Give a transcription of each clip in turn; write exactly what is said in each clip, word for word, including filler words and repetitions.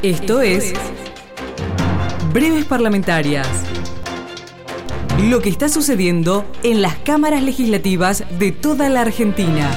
Esto es Breves Parlamentarias. Lo que está sucediendo en las cámaras legislativas de toda la Argentina.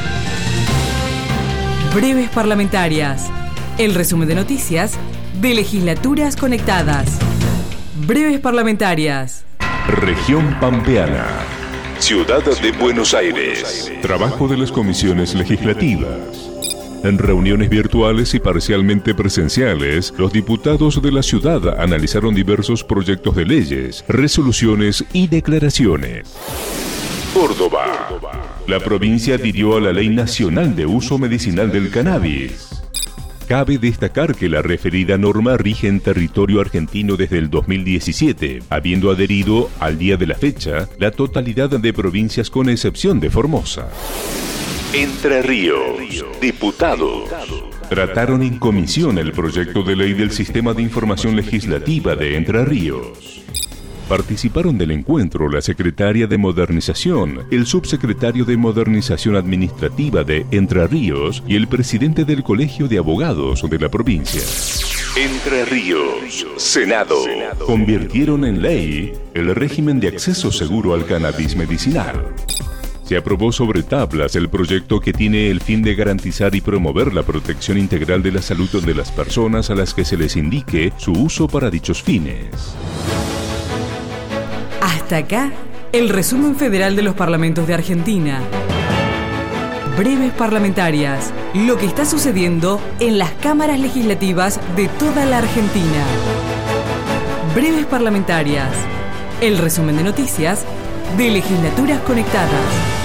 Breves Parlamentarias. El resumen de noticias de legislaturas conectadas. Breves Parlamentarias. Región Pampeana. Ciudad de Buenos Aires. Trabajo de las comisiones legislativas. En reuniones virtuales y parcialmente presenciales, los diputados de la ciudad analizaron diversos proyectos de leyes, resoluciones y declaraciones. Córdoba. La provincia adhirió a la Ley Nacional de Uso Medicinal del Cannabis. Cabe destacar que la referida norma rige en territorio argentino desde el dos mil diecisiete, habiendo adherido al día de la fecha la totalidad de provincias con excepción de Formosa. Entre Ríos. Diputados trataron en comisión el proyecto de ley del Sistema de Información Legislativa de Entre Ríos. Participaron del encuentro la secretaria de Modernización, el subsecretario de Modernización Administrativa de Entre Ríos y el presidente del Colegio de Abogados de la provincia. Entre Ríos. Senado. Convirtieron en ley el régimen de acceso seguro al cannabis medicinal. Se aprobó sobre tablas el proyecto que tiene el fin de garantizar y promover la protección integral de la salud de las personas a las que se les indique su uso para dichos fines. Hasta acá, el resumen federal de los parlamentos de Argentina. Breves Parlamentarias. Lo que está sucediendo en las cámaras legislativas de toda la Argentina. Breves Parlamentarias. El resumen de noticias de legislaturas conectadas.